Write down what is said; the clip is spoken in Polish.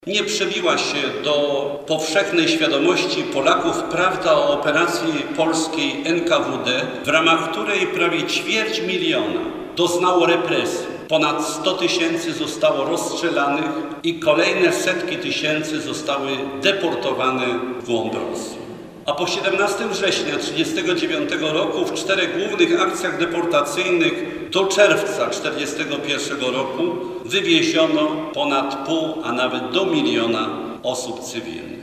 Nie przebiła się do powszechnej świadomości Polaków prawda o operacji polskiej NKWD, w ramach której prawie 250 000 doznało represji. Ponad 100 000 zostało rozstrzelanych i kolejne setki tysięcy zostały deportowane w głąb Rosji. A po 17 września 1939 roku w 4 głównych akcjach deportacyjnych do czerwca 1941 roku wywieziono ponad pół, a nawet do 1 000 000 osób cywilnych.